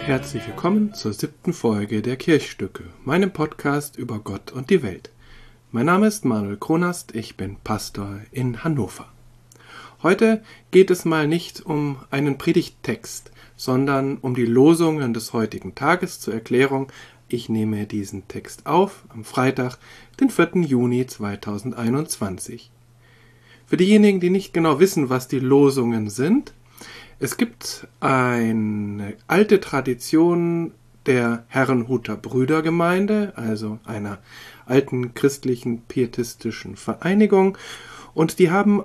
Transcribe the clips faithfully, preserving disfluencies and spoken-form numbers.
Herzlich willkommen zur siebten Folge der Kirchstücke, meinem Podcast über Gott und die Welt. Mein Name ist Manuel Kronast, ich bin Pastor in Hannover. Heute geht es mal nicht um einen Predigttext, sondern um die Losungen des heutigen Tages. Zur Erklärung, ich nehme diesen Text auf am Freitag, den vierten Juni zweitausendeinundzwanzig. Für diejenigen, die nicht genau wissen, was die Losungen sind: Es gibt eine alte Tradition der Herrnhuter Brüdergemeinde, also einer alten christlichen pietistischen Vereinigung, und die haben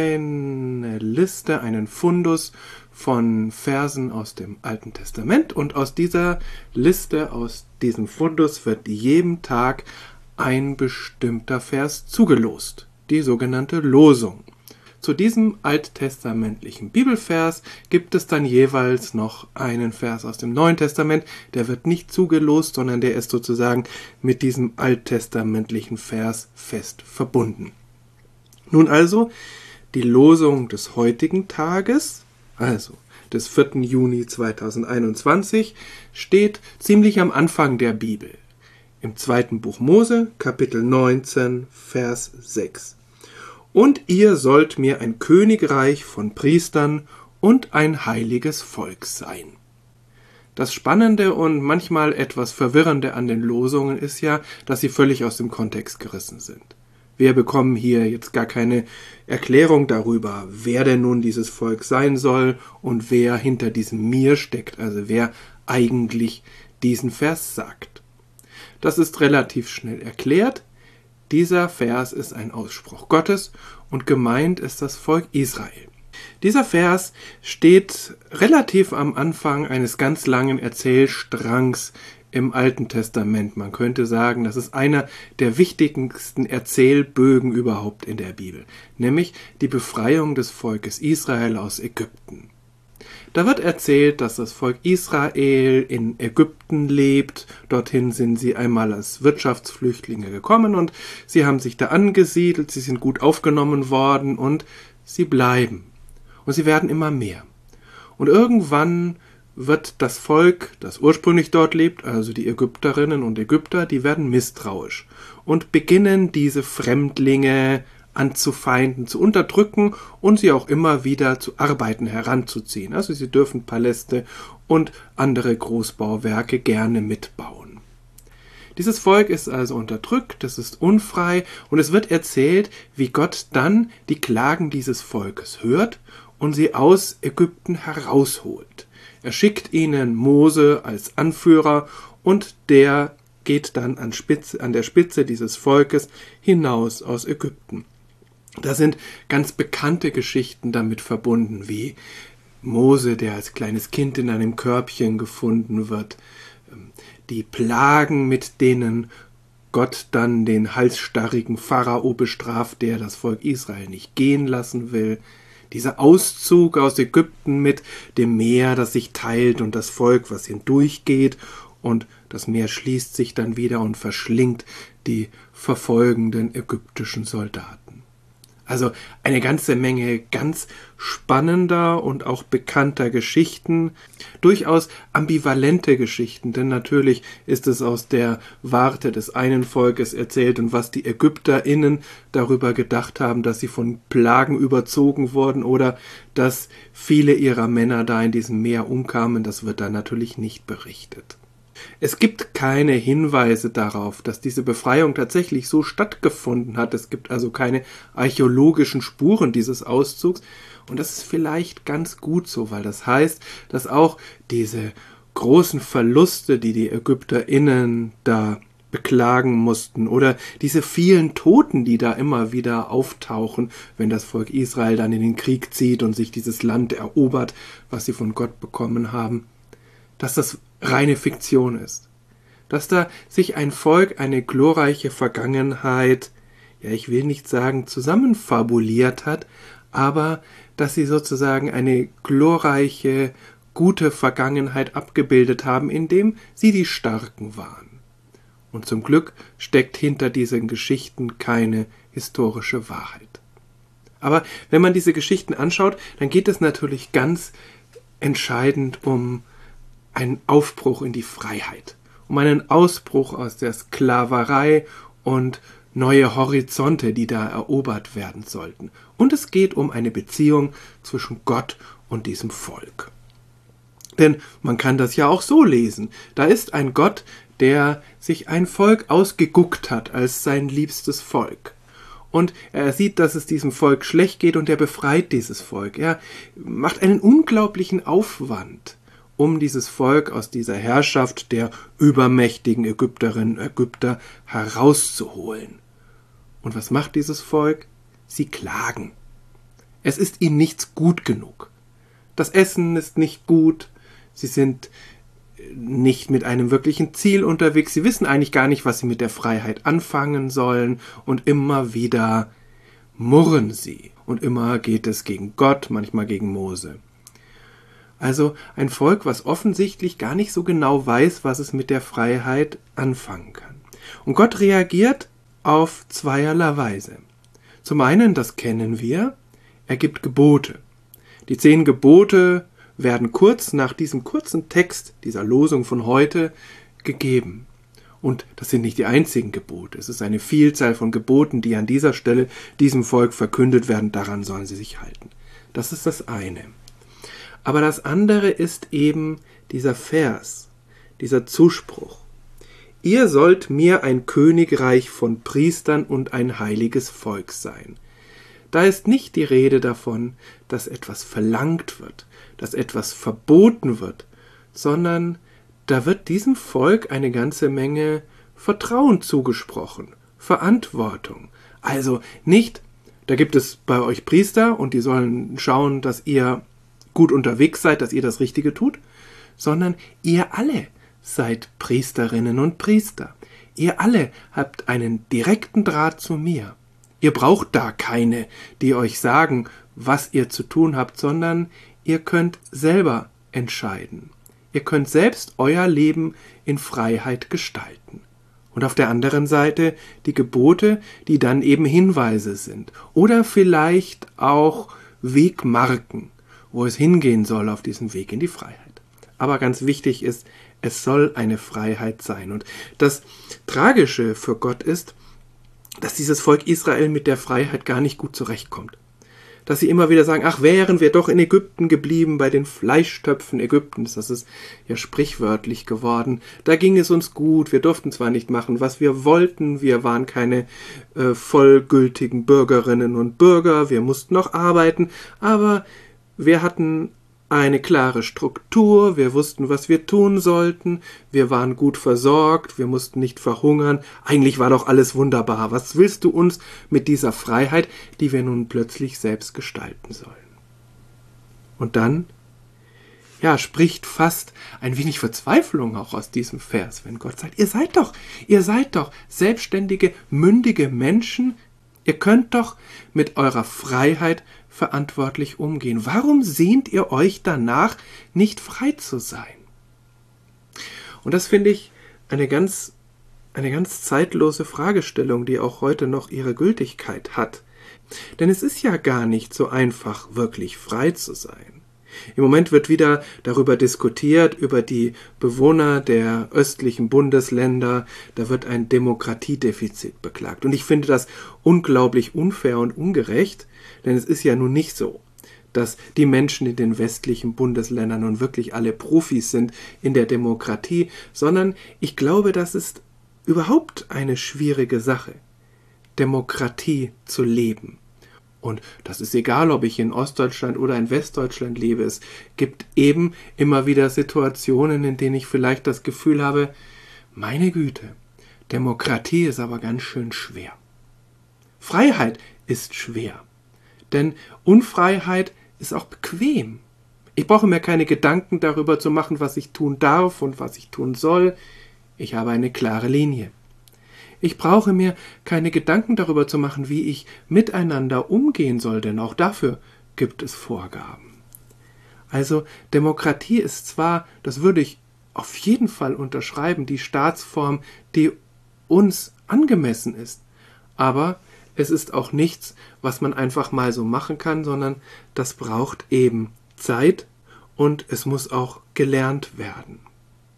eine Liste, einen Fundus von Versen aus dem Alten Testament, und aus dieser Liste, aus diesem Fundus wird jedem Tag ein bestimmter Vers zugelost, die sogenannte Losung. Zu diesem alttestamentlichen Bibelvers gibt es dann jeweils noch einen Vers aus dem Neuen Testament, der wird nicht zugelost, sondern der ist sozusagen mit diesem alttestamentlichen Vers fest verbunden. Nun also, die Losung des heutigen Tages, also des vierten Juni zweitausendeinundzwanzig, steht ziemlich am Anfang der Bibel, im zweiten Buch Mose, Kapitel neunzehn, Vers sechs. Und ihr sollt mir ein Königreich von Priestern und ein heiliges Volk sein. Das Spannende und manchmal etwas Verwirrende an den Losungen ist ja, dass sie völlig aus dem Kontext gerissen sind. Wir bekommen hier jetzt gar keine Erklärung darüber, wer denn nun dieses Volk sein soll und wer hinter diesem Mir steckt, also wer eigentlich diesen Vers sagt. Das ist relativ schnell erklärt. Dieser Vers ist ein Ausspruch Gottes und gemeint ist das Volk Israel. Dieser Vers steht relativ am Anfang eines ganz langen Erzählstrangs im Alten Testament. Man könnte sagen, das ist einer der wichtigsten Erzählbögen überhaupt in der Bibel, nämlich die Befreiung des Volkes Israel aus Ägypten. Da wird erzählt, dass das Volk Israel in Ägypten lebt. Dorthin sind sie einmal als Wirtschaftsflüchtlinge gekommen und sie haben sich da angesiedelt, sie sind gut aufgenommen worden und sie bleiben. Und sie werden immer mehr. Und irgendwann wird das Volk, das ursprünglich dort lebt, also die Ägypterinnen und Ägypter, die werden misstrauisch und beginnen diese Fremdlinge anzufeinden, zu unterdrücken und sie auch immer wieder zu Arbeiten heranzuziehen. Also sie dürfen Paläste und andere Großbauwerke gerne mitbauen. Dieses Volk ist also unterdrückt, es ist unfrei und es wird erzählt, wie Gott dann die Klagen dieses Volkes hört und sie aus Ägypten herausholt. Er schickt ihnen Mose als Anführer und der geht dann an, Spitze, an der Spitze dieses Volkes hinaus aus Ägypten. Da sind ganz bekannte Geschichten damit verbunden, wie Mose, der als kleines Kind in einem Körbchen gefunden wird, die Plagen, mit denen Gott dann den halsstarrigen Pharao bestraft, der das Volk Israel nicht gehen lassen will, dieser Auszug aus Ägypten mit dem Meer, das sich teilt und das Volk, was hindurchgeht, und das Meer schließt sich dann wieder und verschlingt die verfolgenden ägyptischen Soldaten. Also eine ganze Menge ganz spannender und auch bekannter Geschichten, durchaus ambivalente Geschichten, denn natürlich ist es aus der Warte des einen Volkes erzählt und was die ÄgypterInnen darüber gedacht haben, dass sie von Plagen überzogen wurden oder dass viele ihrer Männer da in diesem Meer umkamen, das wird da natürlich nicht berichtet. Es gibt keine Hinweise darauf, dass diese Befreiung tatsächlich so stattgefunden hat. Es gibt also keine archäologischen Spuren dieses Auszugs. Und das ist vielleicht ganz gut so, weil das heißt, dass auch diese großen Verluste, die die ÄgypterInnen da beklagen mussten, oder diese vielen Toten, die da immer wieder auftauchen, wenn das Volk Israel dann in den Krieg zieht und sich dieses Land erobert, was sie von Gott bekommen haben, dass das reine Fiktion ist. Dass da sich ein Volk eine glorreiche Vergangenheit, ja, ich will nicht sagen zusammenfabuliert hat, aber dass sie sozusagen eine glorreiche, gute Vergangenheit abgebildet haben, indem sie die Starken waren. Und zum Glück steckt hinter diesen Geschichten keine historische Wahrheit. Aber wenn man diese Geschichten anschaut, dann geht es natürlich ganz entscheidend um einen Aufbruch in die Freiheit, um einen Ausbruch aus der Sklaverei und neue Horizonte, die da erobert werden sollten. Und es geht um eine Beziehung zwischen Gott und diesem Volk. Denn man kann das ja auch so lesen. Da ist ein Gott, der sich ein Volk ausgeguckt hat als sein liebstes Volk. Und er sieht, dass es diesem Volk schlecht geht und er befreit dieses Volk. Er macht einen unglaublichen Aufwand, um dieses Volk aus dieser Herrschaft der übermächtigen Ägypterinnen und Ägypter herauszuholen. Und was macht dieses Volk? Sie klagen. Es ist ihnen nichts gut genug. Das Essen ist nicht gut. Sie sind nicht mit einem wirklichen Ziel unterwegs. Sie wissen eigentlich gar nicht, was sie mit der Freiheit anfangen sollen. Und immer wieder murren sie. Und immer geht es gegen Gott, manchmal gegen Mose. Also ein Volk, was offensichtlich gar nicht so genau weiß, was es mit der Freiheit anfangen kann. Und Gott reagiert auf zweierlei Weise. Zum einen, das kennen wir, er gibt Gebote. Die zehn Gebote werden kurz nach diesem kurzen Text, dieser Losung von heute, gegeben. Und das sind nicht die einzigen Gebote. Es ist eine Vielzahl von Geboten, die an dieser Stelle diesem Volk verkündet werden. Daran sollen sie sich halten. Das ist das eine. Aber das andere ist eben dieser Vers, dieser Zuspruch. Ihr sollt mir ein Königreich von Priestern und ein heiliges Volk sein. Da ist nicht die Rede davon, dass etwas verlangt wird, dass etwas verboten wird, sondern da wird diesem Volk eine ganze Menge Vertrauen zugesprochen, Verantwortung. Also nicht, da gibt es bei euch Priester und die sollen schauen, dass ihr gut unterwegs seid, dass ihr das Richtige tut, sondern ihr alle seid Priesterinnen und Priester. Ihr alle habt einen direkten Draht zu mir. Ihr braucht da keine, die euch sagen, was ihr zu tun habt, sondern ihr könnt selber entscheiden. Ihr könnt selbst euer Leben in Freiheit gestalten. Und auf der anderen Seite die Gebote, die dann eben Hinweise sind oder vielleicht auch Wegmarken, wo es hingehen soll auf diesem Weg in die Freiheit. Aber ganz wichtig ist, es soll eine Freiheit sein. Und das Tragische für Gott ist, dass dieses Volk Israel mit der Freiheit gar nicht gut zurechtkommt. Dass sie immer wieder sagen, ach, wären wir doch in Ägypten geblieben, bei den Fleischtöpfen Ägyptens, das ist ja sprichwörtlich geworden, da ging es uns gut, wir durften zwar nicht machen, was wir wollten, wir waren keine äh, vollgültigen Bürgerinnen und Bürger, wir mussten noch arbeiten, aber wir hatten eine klare Struktur, wir wussten, was wir tun sollten, wir waren gut versorgt, wir mussten nicht verhungern, eigentlich war doch alles wunderbar. Was willst du uns mit dieser Freiheit, die wir nun plötzlich selbst gestalten sollen? Und dann, ja, spricht fast ein wenig Verzweiflung auch aus diesem Vers, wenn Gott sagt, ihr seid doch, ihr seid doch selbstständige, mündige Menschen, ihr könnt doch mit eurer Freiheit verantwortlich umgehen. Warum sehnt ihr euch danach, nicht frei zu sein? Und das finde ich eine ganz, eine ganz zeitlose Fragestellung, die auch heute noch ihre Gültigkeit hat. Denn es ist ja gar nicht so einfach, wirklich frei zu sein. Im Moment wird wieder darüber diskutiert, über die Bewohner der östlichen Bundesländer. Da wird ein Demokratiedefizit beklagt. Und ich finde das unglaublich unfair und ungerecht, denn es ist ja nun nicht so, dass die Menschen in den westlichen Bundesländern nun wirklich alle Profis sind in der Demokratie, sondern ich glaube, das ist überhaupt eine schwierige Sache, Demokratie zu leben. Und das ist egal, ob ich in Ostdeutschland oder in Westdeutschland lebe. Es gibt eben immer wieder Situationen, in denen ich vielleicht das Gefühl habe, meine Güte, Demokratie ist aber ganz schön schwer. Freiheit ist schwer, denn Unfreiheit ist auch bequem. Ich brauche mir keine Gedanken darüber zu machen, was ich tun darf und was ich tun soll. Ich habe eine klare Linie. Ich brauche mir keine Gedanken darüber zu machen, wie ich miteinander umgehen soll, denn auch dafür gibt es Vorgaben. Also Demokratie ist zwar, das würde ich auf jeden Fall unterschreiben, die Staatsform, die uns angemessen ist, aber es ist auch nichts, was man einfach mal so machen kann, sondern das braucht eben Zeit und es muss auch gelernt werden.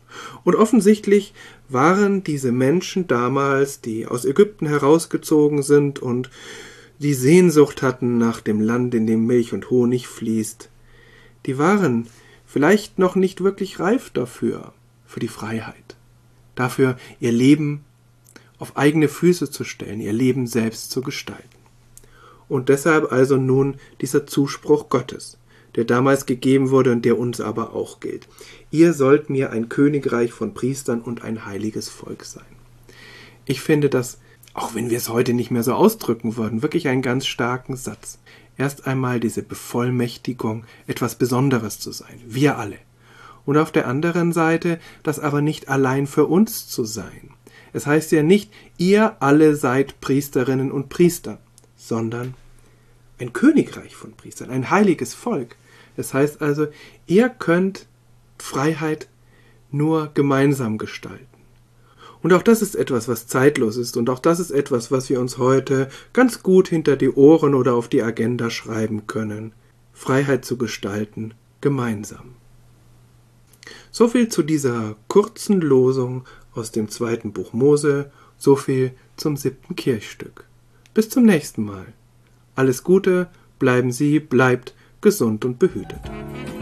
Und offensichtlich waren diese Menschen damals, die aus Ägypten herausgezogen sind und die Sehnsucht hatten nach dem Land, in dem Milch und Honig fließt, die waren vielleicht noch nicht wirklich reif dafür, für die Freiheit, dafür ihr Leben auf eigene Füße zu stellen, ihr Leben selbst zu gestalten. Und deshalb also nun dieser Zuspruch Gottes, der damals gegeben wurde und der uns aber auch gilt. Ihr sollt mir ein Königreich von Priestern und ein heiliges Volk sein. Ich finde das, auch wenn wir es heute nicht mehr so ausdrücken würden, wirklich einen ganz starken Satz. Erst einmal diese Bevollmächtigung, etwas Besonderes zu sein, wir alle. Und auf der anderen Seite, das aber nicht allein für uns zu sein. Es heißt ja nicht, ihr alle seid Priesterinnen und Priester, sondern ein Königreich von Priestern, ein heiliges Volk. Es heißt also, ihr könnt Freiheit nur gemeinsam gestalten. Und auch das ist etwas, was zeitlos ist, und auch das ist etwas, was wir uns heute ganz gut hinter die Ohren oder auf die Agenda schreiben können. Freiheit zu gestalten, gemeinsam. So viel zu dieser kurzen Losung aus dem zweiten Buch Mose, so viel zum siebten Kirchstück. Bis zum nächsten Mal. Alles Gute, bleiben Sie, bleibt gesund und behütet.